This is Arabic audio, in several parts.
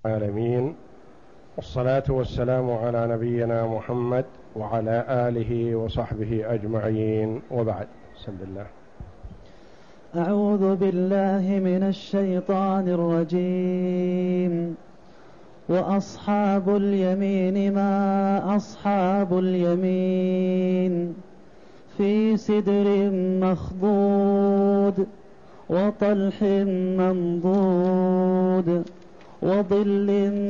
العالمين، والصلاة والسلام على نبينا محمد وعلى آله وصحبه أجمعين، وبعد. بسم الله. أعوذ بالله من الشيطان الرجيم. وأصحاب اليمين ما أصحاب اليمين، في سدر مخضود وطلح منضود وظل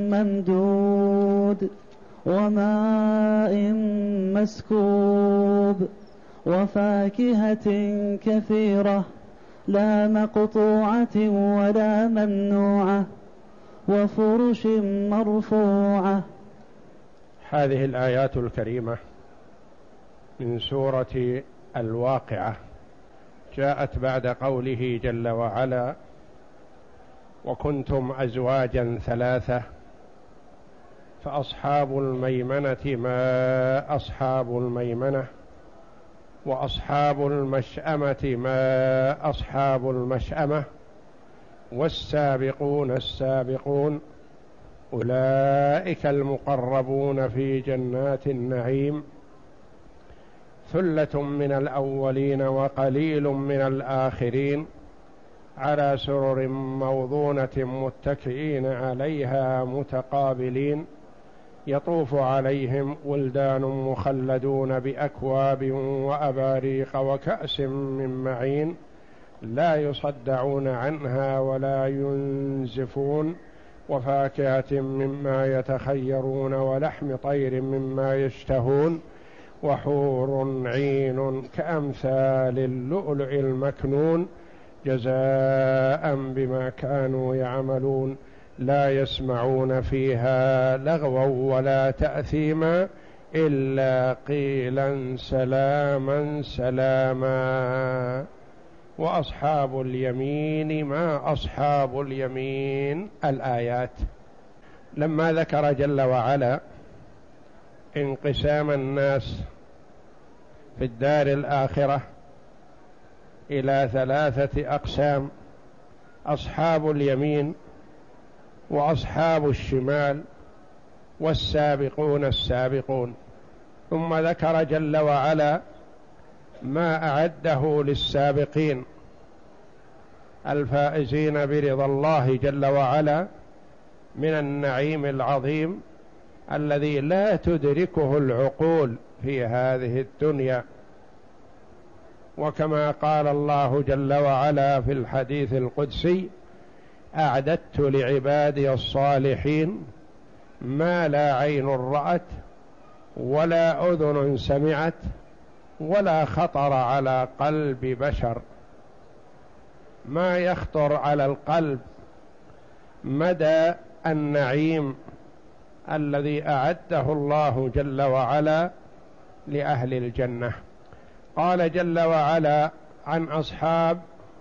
ممدود وماء مسكوب وفاكهة كثيرة لا مقطوعة ولا ممنوعة وفرش مرفوعة. هذه الآيات الكريمة من سورة الواقعة جاءت بعد قوله جل وعلا: وكنتم أزواجا ثلاثة فأصحاب الميمنة ما أصحاب الميمنة، وأصحاب المشأمة ما أصحاب المشأمة، والسابقون السابقون أولئك المقربون في جنات النعيم، ثلة من الأولين وقليل من الآخرين، على سرر موضونة متكئين عليها متقابلين، يطوف عليهم ولدان مخلدون بأكواب وأباريق وكأس من معين، لا يصدعون عنها ولا ينزفون، وفاكهة مما يتخيرون ولحم طير مما يشتهون، وحور عين كأمثال اللؤلؤ المكنون، جزاء بما كانوا يعملون، لا يسمعون فيها لغوا ولا تأثيما إلا قيلا سلاما سلاما. وأصحاب اليمين ما أصحاب اليمين. الآيات. لما ذكر جل وعلا انقسام الناس في الدار الآخرة إلى ثلاثة أقسام: أصحاب اليمين وأصحاب الشمال والسابقون السابقون، ثم ذكر جل وعلا ما أعده للسابقين الفائزين برضا الله جل وعلا من النعيم العظيم الذي لا تدركه العقول في هذه الدنيا. وكما قال الله جل وعلا في الحديث القدسي: أعددت لعبادي الصالحين ما لا عين رأت ولا أذن سمعت ولا خطر على قلب بشر. ما يخطر على القلب مدى النعيم الذي أعده الله جل وعلا لأهل الجنة. قال جل وعلا عن أصحاب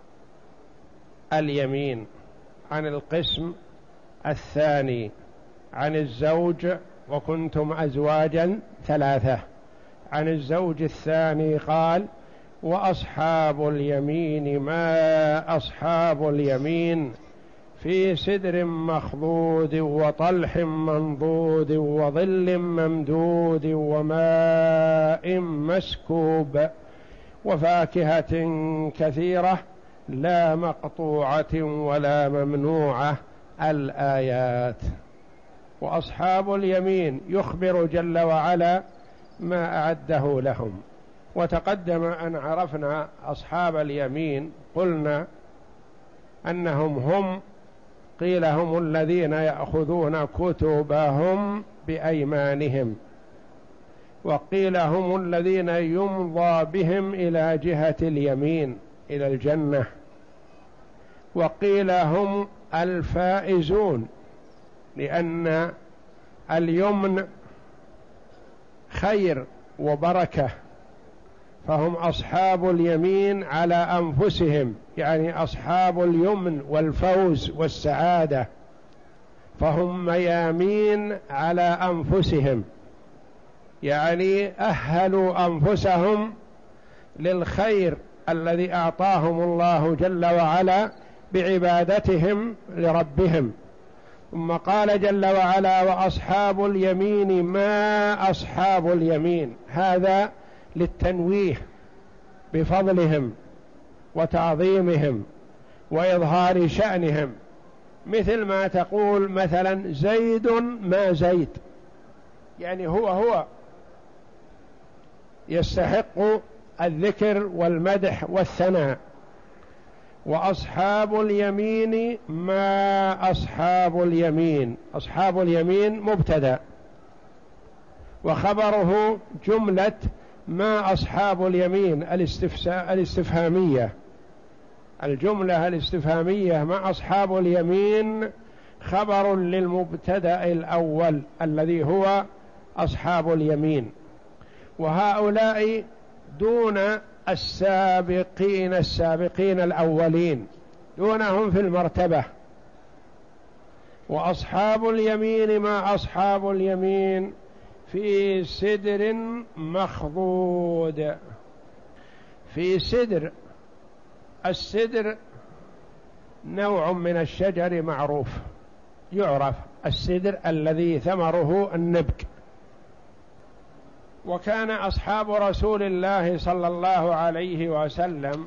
اليمين، عن القسم الثاني، عن الزوج: وكنتم أزواجا ثلاثة. عن الزوج الثاني قال: وأصحاب اليمين ما أصحاب اليمين، في سدر مخضود وطلح منضود وظل ممدود وماء مسكوب وفاكهة كثيرة لا مقطوعة ولا ممنوعة. الآيات. وأصحاب اليمين يخبر جل وعلا ما أعده لهم. وتقدم أن عرفنا أصحاب اليمين، قلنا أنهم قيل هم الذين يأخذون كتبهم بأيمانهم، وقيل هم الذين يمضى بهم إلى جهة اليمين إلى الجنة، وقيل هم الفائزون، لأن اليمن خير وبركة، فهم أصحاب اليمين على أنفسهم، يعني أصحاب اليمن والفوز والسعادة، فهم ميامين على أنفسهم، يعني أهلوا أنفسهم للخير الذي أعطاهم الله جل وعلا بعبادتهم لربهم، ثم قال جل وعلا وأصحاب اليمين ما أصحاب اليمين، هذا للتنويه بفضلهم وتعظيمهم وإظهار شأنهم، مثل ما تقول مثلا زيد ما زيد، يعني هو يستحق الذكر والمدح والثناء. وأصحاب اليمين ما أصحاب اليمين، أصحاب اليمين مبتدأ وخبره جملة ما أصحاب اليمين الاستفهامية، الجملة الاستفهامية ما أصحاب اليمين خبر للمبتدأ الأول الذي هو أصحاب اليمين، وهؤلاء دون السابقين الأولين، دونهم في المرتبة. وأصحاب اليمين ما أصحاب اليمين في سدر مخضود، في سدر. السدر نوع من الشجر معروف يعرف، السدر الذي ثمره النبك. وكان أصحاب رسول الله صلى الله عليه وسلم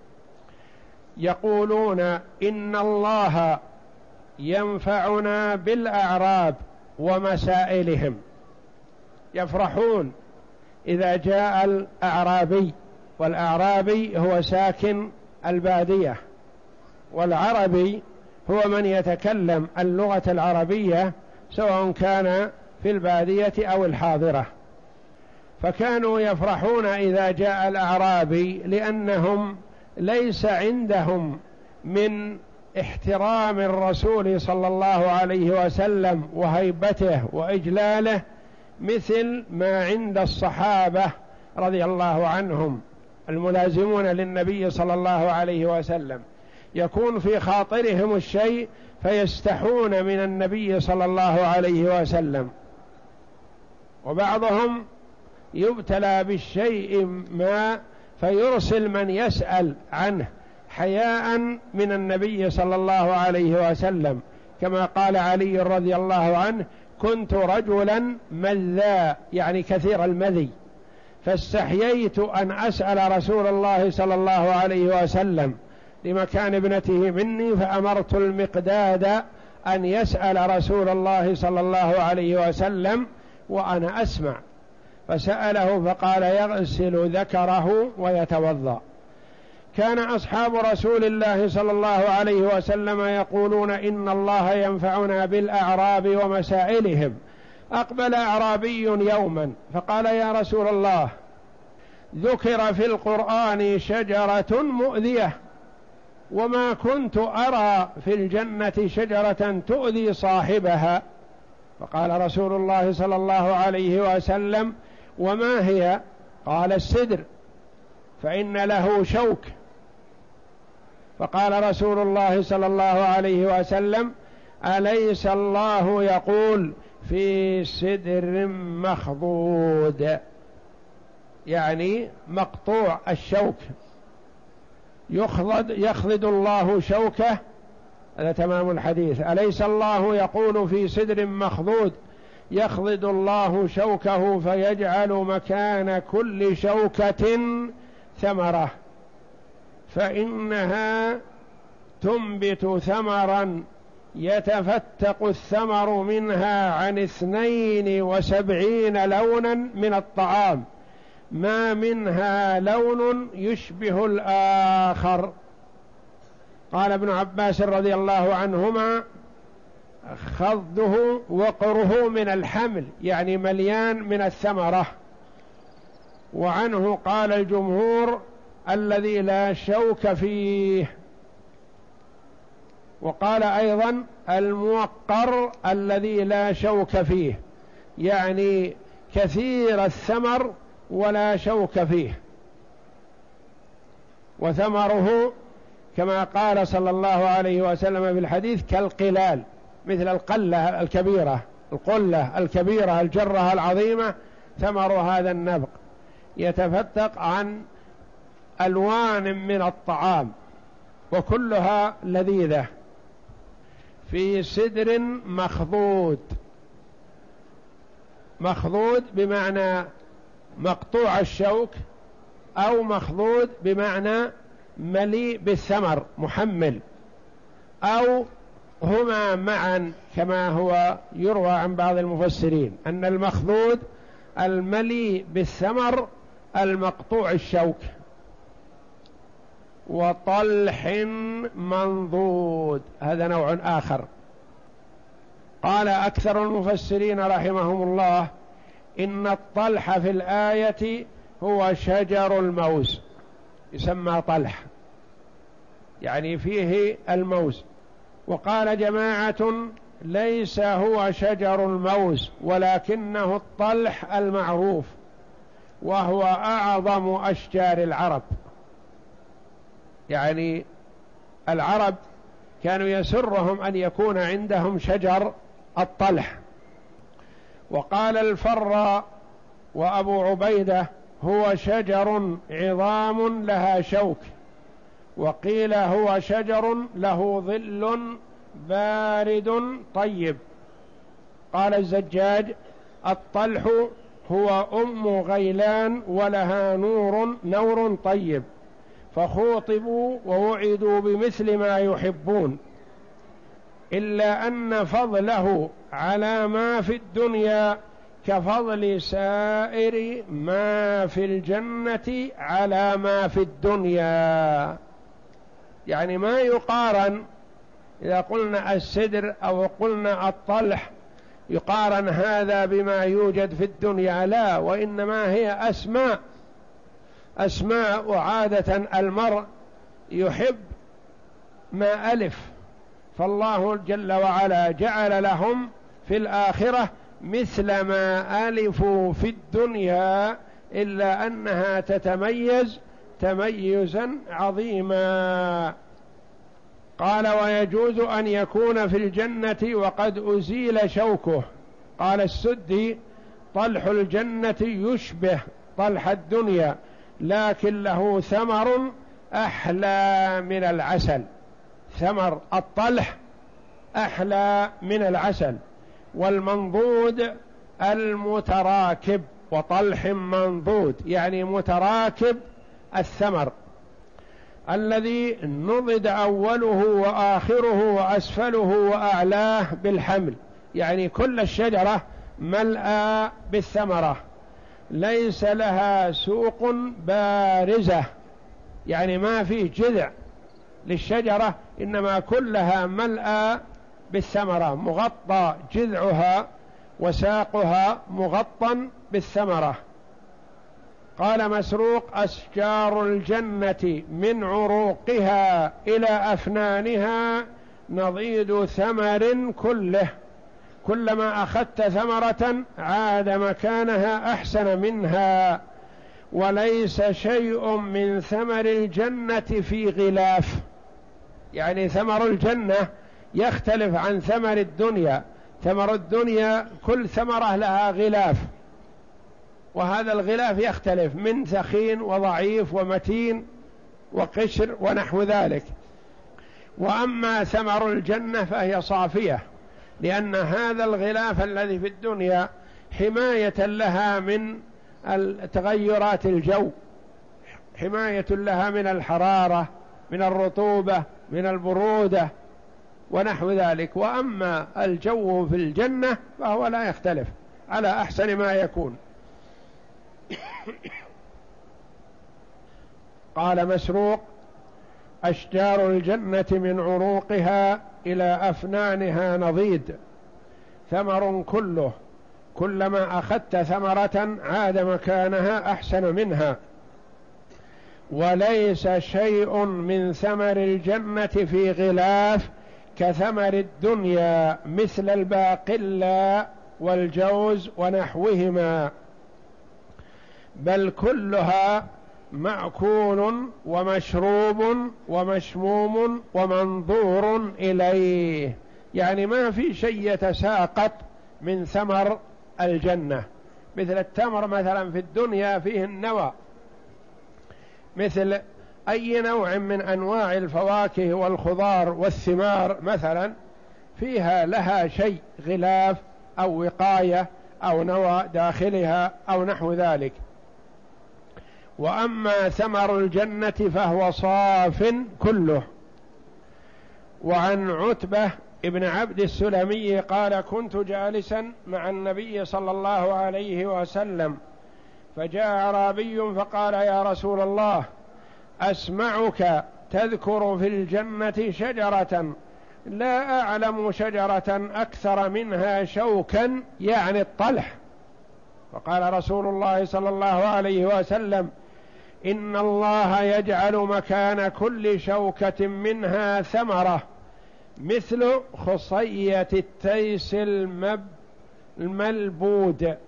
يقولون إن الله ينفعنا بالأعراب ومسائلهم، يفرحون إذا جاء الأعرابي، والأعرابي هو ساكن البادية، والعربي هو من يتكلم اللغة العربية سواء كان في البادية أو الحاضرة. فكانوا يفرحون إذا جاء الأعرابي، لأنهم ليس عندهم من احترام الرسول صلى الله عليه وسلم وهيبته وإجلاله مثل ما عند الصحابة رضي الله عنهم الملازمون للنبي صلى الله عليه وسلم، يكون في خاطرهم الشيء فيستحون من النبي صلى الله عليه وسلم، وبعضهم يبتلى بالشيء ما فيرسل من يسأل عنه حياء من النبي صلى الله عليه وسلم، كما قال علي رضي الله عنه كنت رجلا مذا، يعني كثير المذي، فاستحييت أن أسأل رسول الله صلى الله عليه وسلم لمكان ابنته مني، فأمرت المقداد أن يسأل رسول الله صلى الله عليه وسلم وأنا أسمع، فسأله فقال يغسل ذكره ويتوضأ. كان أصحاب رسول الله صلى الله عليه وسلم يقولون إن الله ينفعنا بالأعراب ومسائلهم. أقبل أعرابي يوما فقال يا رسول الله ذكر في القرآن شجرة مؤذية وما كنت أرى في الجنة شجرة تؤذي صاحبها، فقال رسول الله صلى الله عليه وسلم وما هي؟ قال السدر فإن له شوك. فقال رسول الله صلى الله عليه وسلم أليس الله يقول في سدر مخضود، يعني مقطوع الشوك، يخضد الله شوكه، هذا تمام الحديث. أليس الله يقول في سدر مخضود يخضد الله شوكه فيجعل مكان كل شوكة ثمرة، فإنها تنبت ثمرا يتفتق الثمر منها عن 72 لونا من الطعام، ما منها لون يشبه الآخر. قال ابن عباس رضي الله عنهما خضه وقره من الحمل، يعني مليان من الثمرة. وعنه قال الجمهور الذي لا شوك فيه، وقال أيضا الموقر الذي لا شوك فيه، يعني كثير الثمر ولا شوك فيه، وثمره كما قال صلى الله عليه وسلم في الحديث كالقلال، مثل القلة الكبيرة، القلة الكبيرة الجرة العظيمة، ثمر هذا النبق يتفتق عن ألوان من الطعام وكلها لذيذة. في سدر مخضود. مخضود بمعنى مقطوع الشوك، أو مخضود بمعنى مليء بالثمر محمل، أو هما معا، كما هو يروى عن بعض المفسرين أن المخضود المليء بالثمر المقطوع الشوك. وطلح منضود هذا نوع آخر. قال أكثر المفسرين رحمهم الله إن الطلح في الآية هو شجر الموز، يسمى طلح يعني فيه الموز. وقال جماعة ليس هو شجر الموز ولكنه الطلح المعروف، وهو أعظم أشجار العرب. يعني العرب كانوا يسرهم أن يكون عندهم شجر الطلح. وقال الفراء وأبو عبيدة هو شجر عظام لها شوك، وقيل هو شجر له ظل بارد طيب. قال الزجاج الطلح هو أم غيلان ولها نور طيب، فخوطبوا ووعدوا بمثل ما يحبون، إلا أن فضله على ما في الدنيا كفضل سائر ما في الجنة على ما في الدنيا. يعني ما يقارن، إذا قلنا السدر أو قلنا الطلح يقارن هذا بما يوجد في الدنيا، لا، وإنما هي أسماء وعادة المرء يحب ما ألف، فالله جل وعلا جعل لهم في الآخرة مثل ما ألفوا في الدنيا، إلا أنها تتميز تميزا عظيما. قال ويجوز أن يكون في الجنة وقد أزيل شوكه. قال السدي طلح الجنة يشبه طلح الدنيا، لكن له ثمر أحلى من العسل. ثمر الطلح أحلى من العسل. والمنضود المتراكب، وطلح منضود يعني متراكب الثمر، الذي نضد أوله وآخره وأسفله وأعلاه بالحمل، يعني كل الشجرة ملأى بالثمرة، ليس لها سوق بارزة، يعني ما فيه جذع للشجرة، إنما كلها ملأى بالثمرة، مغطى جذعها وساقها مغطى بالثمرة. قال مسروق أشجار الجنة من عروقها إلى أفنانها نضيد ثمر كله، كلما أخذت ثمرة عاد مكانها أحسن منها، وليس شيء من ثمر الجنة في غلاف. يعني ثمر الجنة يختلف عن ثمر الدنيا. ثمر الدنيا كل ثمرة لها غلاف، وهذا الغلاف يختلف من ثخين وضعيف ومتين وقشر ونحو ذلك. وأما ثمر الجنة فهي صافية، لأن هذا الغلاف الذي في الدنيا حماية لها من تغيرات الجو، حماية لها من الحرارة، من الرطوبة، من البرودة ونحو ذلك. وأما الجو في الجنة فهو لا يختلف، على أحسن ما يكون. قال مسروق أشجار الجنة من عروقها إلى أفنانها نضيد ثمر كله، كلما أخذت ثمرة عاد مكانها أحسن منها، وليس شيء من ثمر الجنة في غلاف كثمر الدنيا مثل الباقلا والجوز ونحوهما، بل كلها مأكول ومشروب ومشموم ومنظور إليه. يعني ما في شيء يتساقط من ثمر الجنة، مثل التمر مثلا في الدنيا فيه النوى، مثل أي نوع من أنواع الفواكه والخضار والثمار مثلا فيها لها شيء غلاف أو وقاية أو نوى داخلها أو نحو ذلك. وأما ثمر الجنة فهو صاف كله. وعن عتبة ابن عبد السلمي قال: كنت جالسا مع النبي صلى الله عليه وسلم، فجاء أعرابي فقال: يا رسول الله، أسمعك تذكر في الجنة شجرة لا أعلم شجرة أكثر منها شوكا، يعني الطلح. فقال رسول الله صلى الله عليه وسلم: إن الله يجعل مكان كل شوكة منها ثمرة مثل خصية التيس الملبود،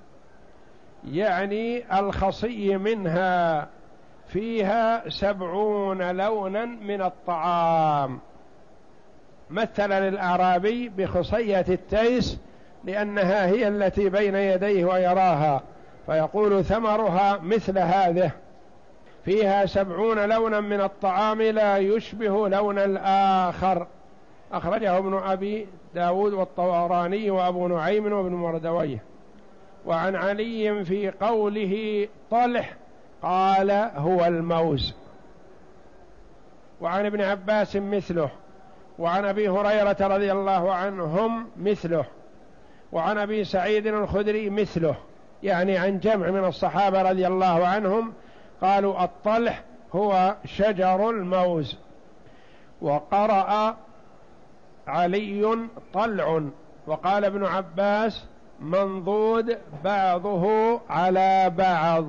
يعني الخصي منها فيها 70 لونا من الطعام. مثل للأعرابي بخصية التيس لأنها هي التي بين يديه ويراها، فيقول ثمرها مثل هذه، فيها 70 لونا من الطعام لا يشبه لون الآخر. أخرجه ابن أبي داود والطبراني وأبو نعيم وابن مردويه. وعن علي في قوله طلح قال: هو الموز. وعن ابن عباس مثله. وعن أبي هريرة رضي الله عنهم مثله. وعن أبي سعيد الخدري مثله، يعني عن جمع من الصحابة رضي الله عنهم قالوا: الطلح هو شجر الموز. وقرأ علي طلع، وقال ابن عباس: منضود بعضه على بعض.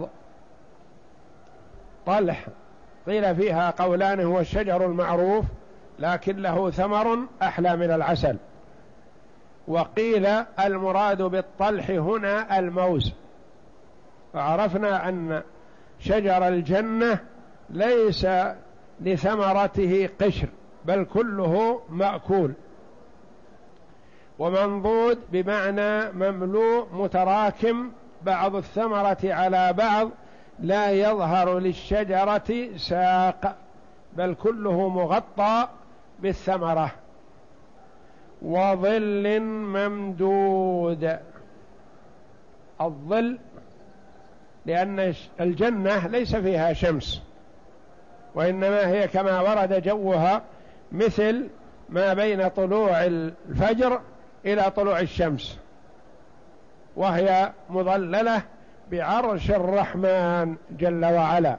طلح قيل فيها قولان: هو الشجر المعروف لكن له ثمر أحلى من العسل. وقيل المراد بالطلح هنا الموز. فعرفنا أن شجر الجنة ليس لثمرته قشر بل كله مأكول. ومنضود بمعنى مملوء متراكم بعض الثمرة على بعض، لا يظهر للشجرة ساق بل كله مغطى بالثمرة. وظل ممدود، الظل لأن الجنة ليس فيها شمس، وإنما هي كما ورد جوها مثل ما بين طلوع الفجر إلى طلوع الشمس، وهي مظللة بعرش الرحمن جل وعلا.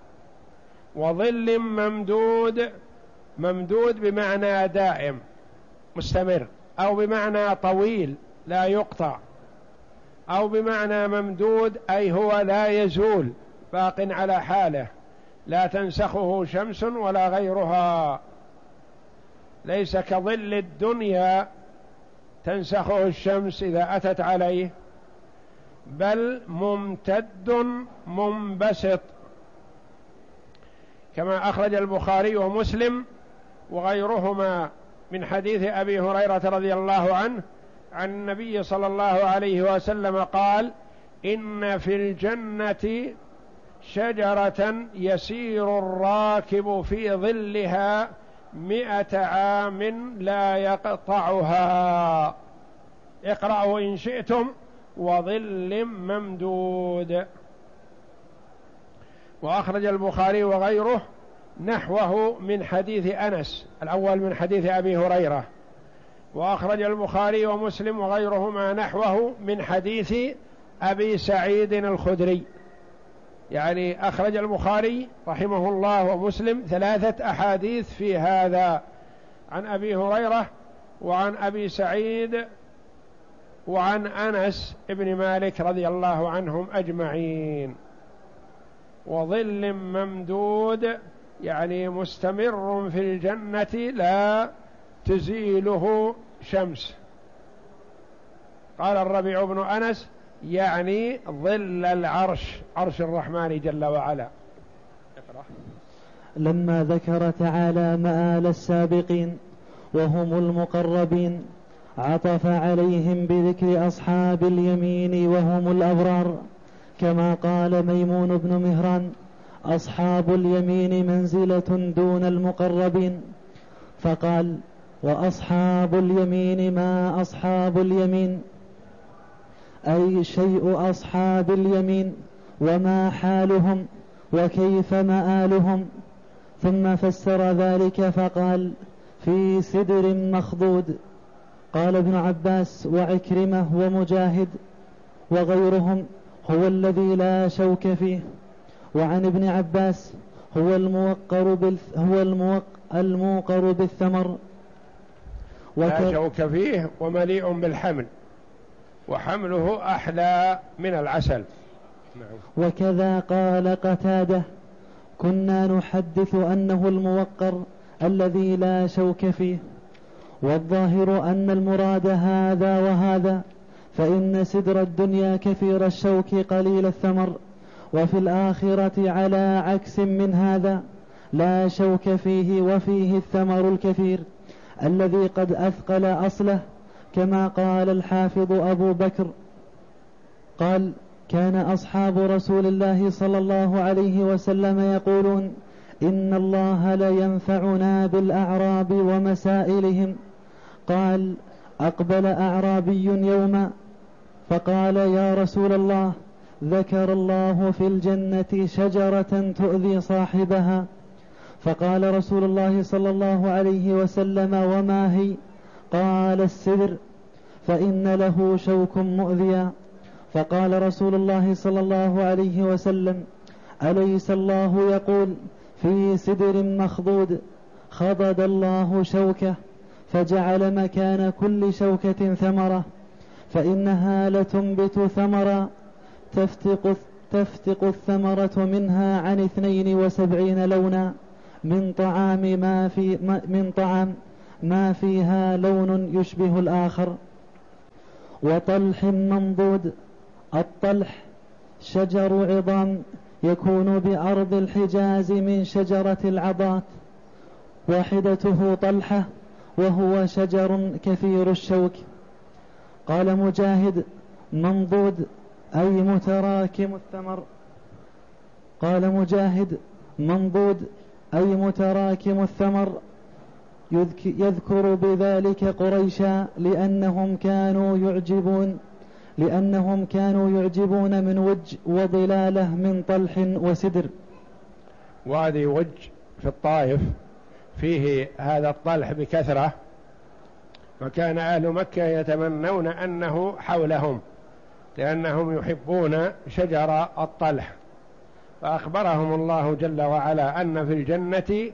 وظل ممدود، ممدود بمعنى دائم مستمر، أو بمعنى طويل لا يقطع، أو بمعنى ممدود أي هو لا يزول باق على حاله، لا تنسخه شمس ولا غيرها، ليس كظل الدنيا تنسخه الشمس إذا أتت عليه، بل ممتد منبسط، كما أخرج البخاري ومسلم وغيرهما من حديث أبي هريرة رضي الله عنه عن النبي صلى الله عليه وسلم قال: إن في الجنة شجرة يسير الراكب في ظلها 100 عام لا يقطعها. اقرأوا إن شئتم: وظل ممدود. وأخرج البخاري وغيره نحوه من حديث أنس، الأول من حديث أبي هريرة، وأخرج البخاري ومسلم وغيرهما نحوه من حديث أبي سعيد الخدري. يعني أخرج البخاري رحمه الله ومسلم 3 أحاديث في هذا، عن أبي هريرة وعن أبي سعيد وعن أنس ابن مالك رضي الله عنهم أجمعين. وظل ممدود يعني مستمر في الجنة لا تزيله شمس. قال الربيع بن أنس: يعني ظل العرش، عرش الرحمن جل وعلا. لما ذكر تعالى مآل السابقين وهم المقربين عطف عليهم بذكر أصحاب اليمين وهم الأبرار، كما قال ميمون بن مهران: أصحاب اليمين منزلة دون المقربين. فقال: وأصحاب اليمين ما أصحاب اليمين، أي شيء أصحاب اليمين وما حالهم وكيف مآلهم. ثم فسر ذلك فقال: في سدر مخضود. قال ابن عباس وعكرمة ومجاهد وغيرهم: هو الذي لا شوك فيه. وعن ابن عباس: هو الموقر بالثمر، لا شوك فيه ومليء بالحمل، وحمله أحلى من العسل. وكذا قال قتادة: كنا نحدث أنه الموقر الذي لا شوك فيه، والظاهر أن المراد هذا وهذا، فإن سدر الدنيا كثير الشوك قليل الثمر، وفي الآخرة على عكس من هذا لا شوك فيه وفيه الثمر الكثير الذي قد أثقل أصله، كما قال الحافظ أبو بكر قال: كان أصحاب رسول الله صلى الله عليه وسلم يقولون: إن الله لينفعنا بالأعراب ومسائلهم. قال: أقبل أعرابي يوما فقال: يا رسول الله، ذكر الله في الجنة شجرة تؤذي صاحبها. فقال رسول الله صلى الله عليه وسلم: وما هي؟ قال: السدر، فإن له شوك مؤذيا. فقال رسول الله صلى الله عليه وسلم: أليس الله يقول: في سدر مخضود خضد الله شوكه فجعل مكان كل شوكة ثمرة، فإنها لتنبت ثمرا تفتق الثمرة منها عن 72 لونا من طعام ما فيها لون يشبه الآخر. وطلح منضود. الطلح شجر عظام يكون بأرض الحجاز من شجرة العضات، واحدته طلحة، وهو شجر كثير الشوك. قال مجاهد: منضود أي متراكم الثمر. قال مجاهد: منضود أي متراكم الثمر، يذكر بذلك قريشا لأنهم كانوا يعجبون من وج وضلاله من طلح وسدر. وادي وج في الطائف فيه هذا الطلح بكثرة، وكان أهل مكة يتمنون أنه حولهم لأنهم يحبون شجر الطلح، فأخبرهم الله جل وعلا أن في الجنة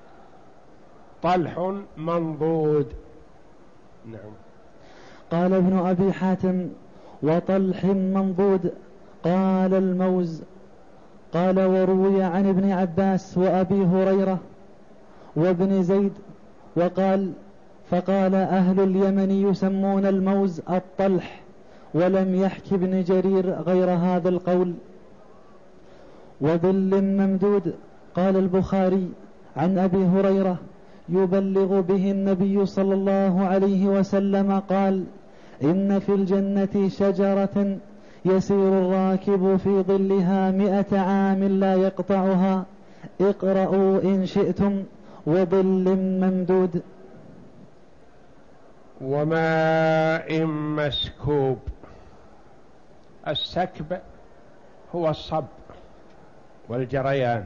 طلح منضود. نعم. قال ابن أبي حاتم: وطلح منضود. قال الموز. قال: وروي عن ابن عباس وأبي هريرة وابن زيد فقال أهل اليمن يسمون الموز الطلح، ولم يحكي ابن جرير غير هذا القول. وظل ممدود. قال البخاري عن أبي هريرة يبلغ به النبي صلى الله عليه وسلم قال: إن في الجنة شجرة يسير الراكب في ظلها 100 عام لا يقطعها، اقرأوا إن شئتم. وظل ممدود. وماء مسكوب. السكب هو الصب والجريان،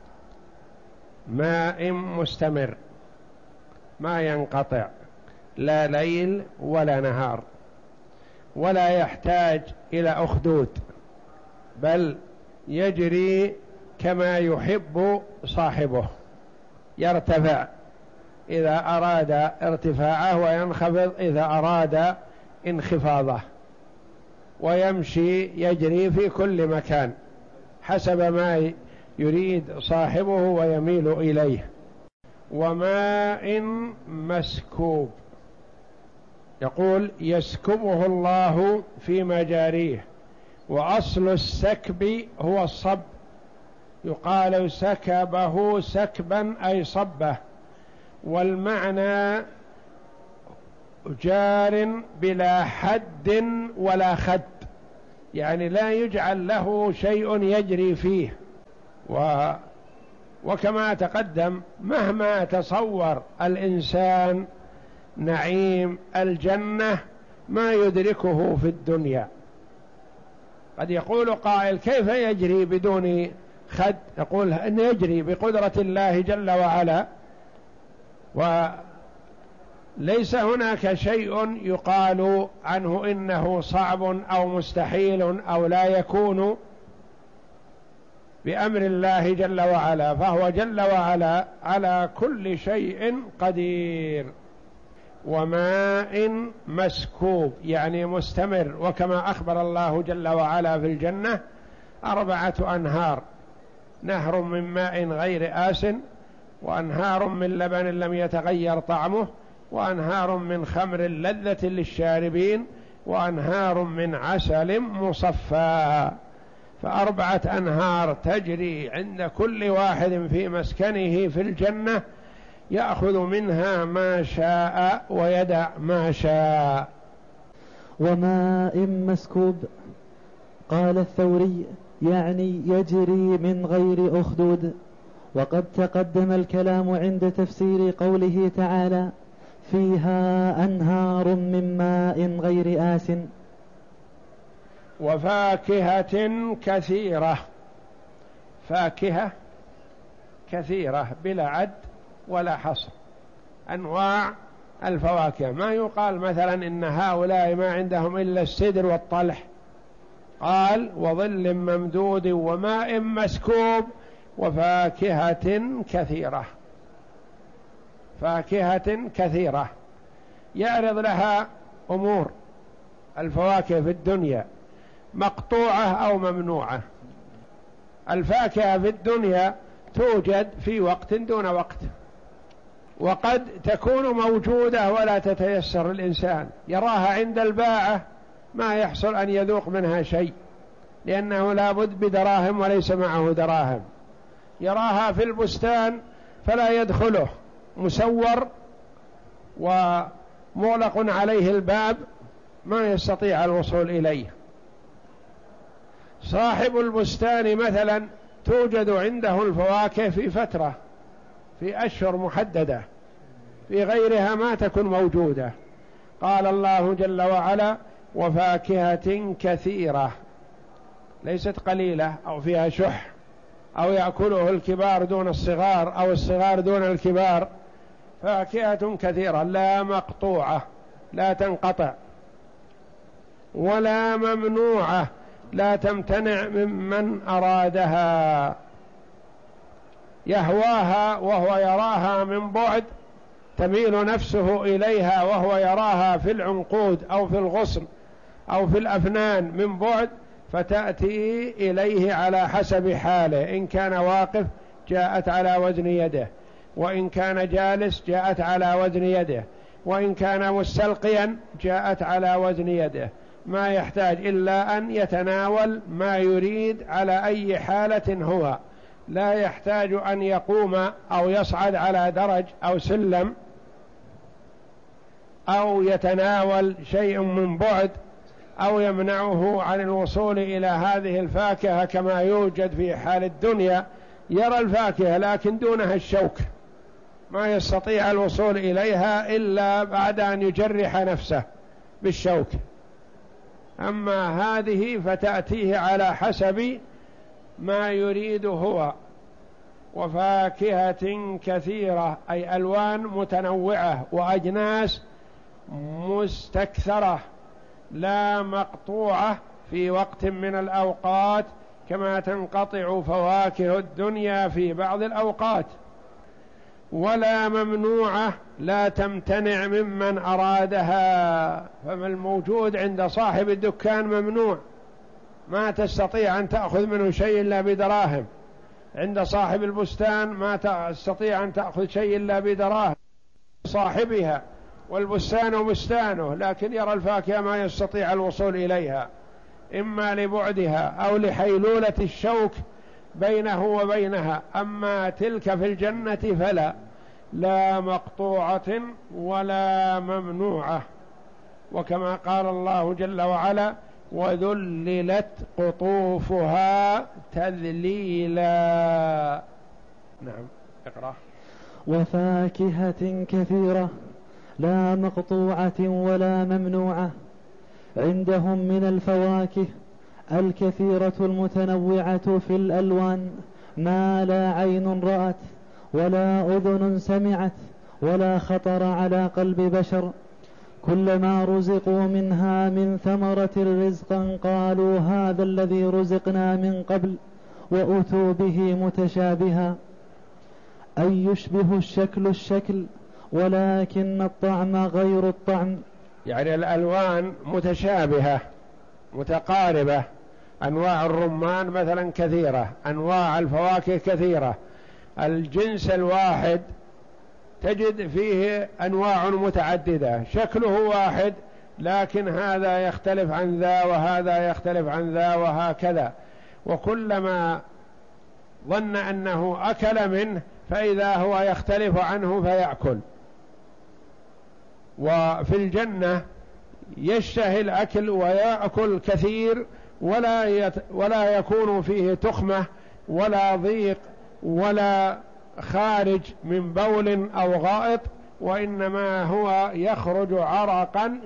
ماء مستمر ما ينقطع، لا ليل ولا نهار، ولا يحتاج إلى أخدود، بل يجري كما يحب صاحبه، يرتفع إذا أراد ارتفاعه وينخفض إذا أراد انخفاضه، ويمشي يجري في كل مكان حسب ما يريد صاحبه ويميل إليه. وماء مسكوب، يقول يسكبه الله في مجاريه، وأصل السكب هو الصب، يقال سكبه سكبا أي صبه، والمعنى جار بلا حد ولا خد، يعني لا يجعل له شيء يجري فيه. وكما تقدم مهما تصور الإنسان نعيم الجنة ما يدركه في الدنيا. قد يقول قائل كيف يجري بدون خد؟ نقول أن يجري بقدرة الله جل وعلا، وليس هناك شيء يقال عنه إنه صعب أو مستحيل أو لا يكون بأمر الله جل وعلا، فهو جل وعلا على كل شيء قدير. وماء مسكوب يعني مستمر، وكما أخبر الله جل وعلا في الجنة 4 أنهار، نهر من ماء غير آسن، وأنهار من لبن لم يتغير طعمه، وأنهار من خمر لذة للشاربين، وأنهار من عسل مصفى. ف4 أنهار تجري عند كل واحد في مسكنه في الجنة، يأخذ منها ما شاء ويدع ما شاء. وماء مسكوب قال الثوري يعني يجري من غير أخدود. وقد تقدم الكلام عند تفسير قوله تعالى فيها أنهار من ماء غير آسن. وفاكهة كثيرة، فاكهة كثيرة بلا عد ولا حصر، أنواع الفواكه. ما يقال مثلا إن هؤلاء ما عندهم إلا السدر والطلح، قال وظل ممدود وماء مسكوب وفاكهة كثيرة. فاكهة كثيرة يعرض لها أمور الفواكه في الدنيا مقطوعة أو ممنوعة. الفاكهة في الدنيا توجد في وقت دون وقت، وقد تكون موجودة ولا تتيسر الإنسان، يراها عند الباعة ما يحصل أن يذوق منها شيء لأنه لابد بدراهم وليس معه دراهم، يراها في البستان فلا يدخله، مسور ومغلق عليه الباب ما يستطيع الوصول إليه. صاحب البستان مثلا توجد عنده الفواكه في فترة، في أشهر محددة، في غيرها ما تكون موجودة. قال الله جل وعلا وفاكهة كثيرة، ليست قليلة أو فيها شح أو يأكله الكبار دون الصغار أو الصغار دون الكبار. فاكهة كثيرة لا مقطوعة لا تنقطع، ولا ممنوعة لا تمتنع ممن أرادها، يهواها وهو يراها من بعد، تميل نفسه إليها وهو يراها في العنقود أو في الغصن أو في الأفنان من بعد، فتأتي إليه على حسب حاله، إن كان واقف جاءت على وزن يده، وإن كان جالس جاءت على وزن يده، وإن كان مستلقيا جاءت على وزن يده، ما يحتاج إلا أن يتناول ما يريد على أي حالة هو، لا يحتاج أن يقوم أو يصعد على درج أو سلم أو يتناول شيء من بعد أو يمنعه عن الوصول إلى هذه الفاكهة كما يوجد في حال الدنيا. يرى الفاكهة لكن دونها الشوك، ما يستطيع الوصول إليها إلا بعد أن يجرح نفسه بالشوك. أما هذه فتأتيه على حسب ما يريد هو. وفاكهة كثيرة أي ألوان متنوعة وأجناس مستكثرة، لا مقطوعة في وقت من الأوقات كما تنقطع فواكه الدنيا في بعض الأوقات، ولا ممنوعة لا تمتنع ممن أرادها. فما الموجود عند صاحب الدكان ممنوع، ما تستطيع أن تأخذ منه شيء إلا بدراهم. عند صاحب البستان ما تستطيع أن تأخذ شيء إلا بدراهم صاحبها، والبستان بستانه، لكن يرى الفاكهة ما يستطيع الوصول إليها، إما لبعدها أو لحيلولة الشوك بينه وبينها. أما تلك في الجنة فلا، لا مقطوعة ولا ممنوعة. وكما قال الله جل وعلا وذللت قطوفها تذليلا. نعم اقرأ. وفاكهة كثيرة لا مقطوعة ولا ممنوعة. عندهم من الفواكه الكثيرة المتنوعة في الألوان ما لا عين رأت ولا أذن سمعت ولا خطر على قلب بشر. كلما رزقوا منها من ثمرة رزقا قالوا هذا الذي رزقنا من قبل، وأتوا به متشابها، أي يشبه الشكل الشكل ولكن الطعم غير الطعم. يعني الألوان متشابهة متقاربة، أنواع الرمان مثلا كثيرة، أنواع الفواكه كثيرة، الجنس الواحد تجد فيه أنواع متعددة، شكله واحد لكن هذا يختلف عن ذا وهذا يختلف عن ذا وهكذا، وكلما ظن أنه أكل منه فإذا هو يختلف عنه فيأكل. وفي الجنة يشتهي الأكل ويأكل كثير ولا يكون فيه تخمة ولا ضيق ولا خارج من بول أو غائط، وإنما هو يخرج عرقا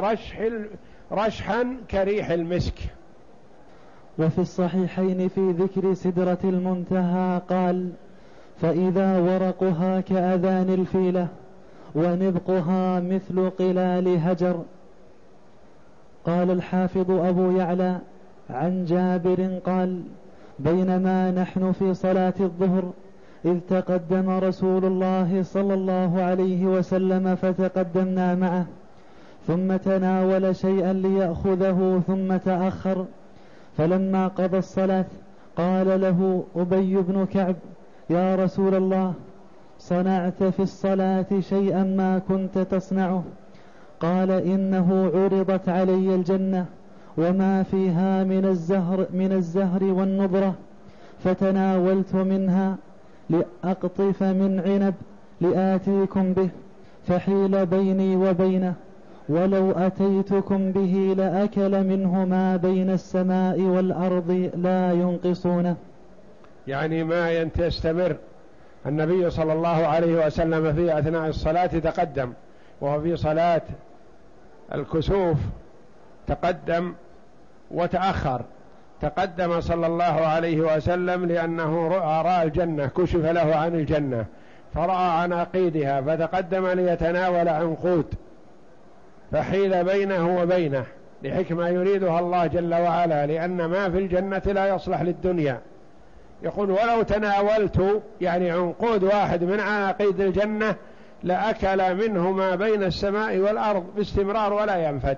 رشحا كريح المسك. وفي الصحيحين في ذكر سدرة المنتهى قال فإذا ورقها كأذان الفيلة ونبقها مثل قلال هجر. قال الحافظ أبو يعلى عن جابر قال بينما نحن في صلاة الظهر إذ تقدم رسول الله صلى الله عليه وسلم فتقدمنا معه، ثم تناول شيئا ليأخذه ثم تأخر، فلما قضى الصلاة قال له أبي بن كعب يا رسول الله صنعت في الصلاة شيئا ما كنت تصنعه؟ قال إنه عرضت علي الجنة وما فيها من الزهر والنضرة، فتناولت منها لأقطف من عنب لآتيكم به، فحيل بيني وبينه، ولو أتيتكم به لأكل منه ما بين السماء والأرض لا ينقصونه. يعني ما يستمر النبي صلى الله عليه وسلم في أثناء الصلاة تقدم، وهو في صلاة الكسوف تقدم وتأخر. تقدم صلى الله عليه وسلم لأنه رأى الجنة، كشف له عن الجنة فرأى عناقيدها فتقدم ليتناول عنقود، فحيل بينه وبينه لحكمة يريدها الله جل وعلا، لأن ما في الجنة لا يصلح للدنيا. يقول ولو تناولت يعني عنقود واحد من عناقيد الجنة لأكل منه ما بين السماء والأرض باستمرار ولا ينفد.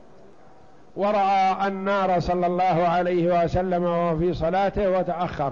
ورأى النار صلى الله عليه وسلم وهو في صلاته وتأخر،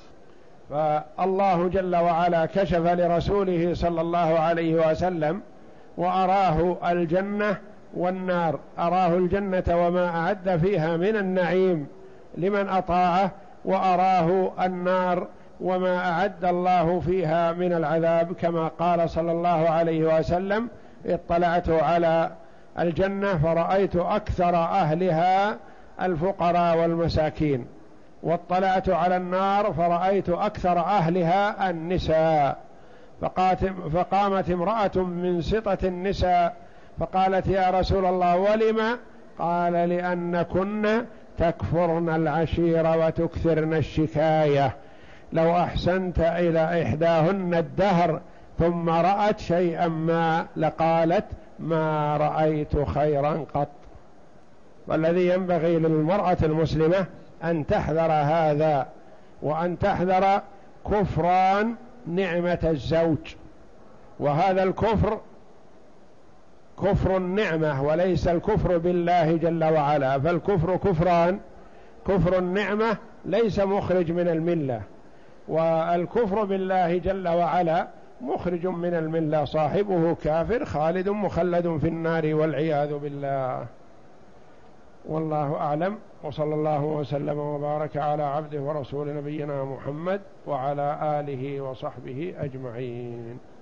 فالله جل وعلا كشف لرسوله صلى الله عليه وسلم وأراه الجنة والنار، أراه الجنة وما أعد فيها من النعيم لمن أطاعه، وأراه النار وما أعد الله فيها من العذاب، كما قال صلى الله عليه وسلم اطلعت على الجنة فرأيت أكثر أهلها الفقراء والمساكين، واطلعت على النار فرأيت أكثر أهلها النساء. فقامت امرأة من سطة النساء فقالت يا رسول الله ولم؟ قال لأنكن تكفرن العشير وتكثرن الشكاية، لو أحسنت إلى إحداهن الدهر ثم رأت شيئا ما لقالت ما رأيت خيرا قط. والذي ينبغي للمرأة المسلمة أن تحذر هذا، وأن تحذر كفران نعمة الزوج، وهذا الكفر كفر النعمة وليس الكفر بالله جل وعلا، فالكفر كفران، كفر النعمة ليس مخرج من الملة، والكفر بالله جل وعلا مخرج من الملة، صاحبه كافر خالد مخلد في النار والعياذ بالله. والله أعلم، وصلى الله وسلم وبارك على عبده ورسول نبينا محمد وعلى آله وصحبه أجمعين.